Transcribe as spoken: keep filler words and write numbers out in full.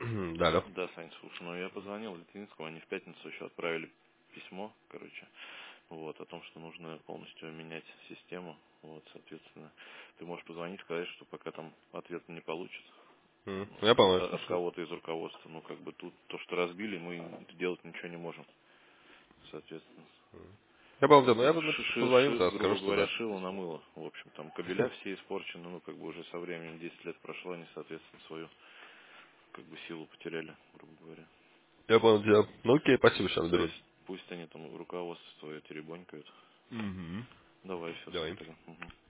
Да, да. Да, Сань, слушай, ну я позвонил Литвинскому, они в пятницу еще отправили письмо, короче, вот, о том, что нужно полностью менять систему, вот, соответственно, ты можешь позвонить, сказать, что пока там ответ не получит М, Я понял, от слушай. кого-то из руководства, ну, как бы тут то, что разбили, мы сделать ничего не можем, соответственно. Я понял, да, ну я Ну, буду ши- ши- позвоню, ши- да, скажу, грубо что говоря, да. шило на мыло. В общем, там кабеля все испорчены, ну, как бы уже со временем десять лет прошло, они, соответственно, свою, как бы, силу потеряли, грубо говоря. Я понял тебя. Ну окей, спасибо, сейчас То наберу. есть, пусть они там руководство свое теребонькают. Угу. Давай, все, Сань, Давай. тогда. Мгм.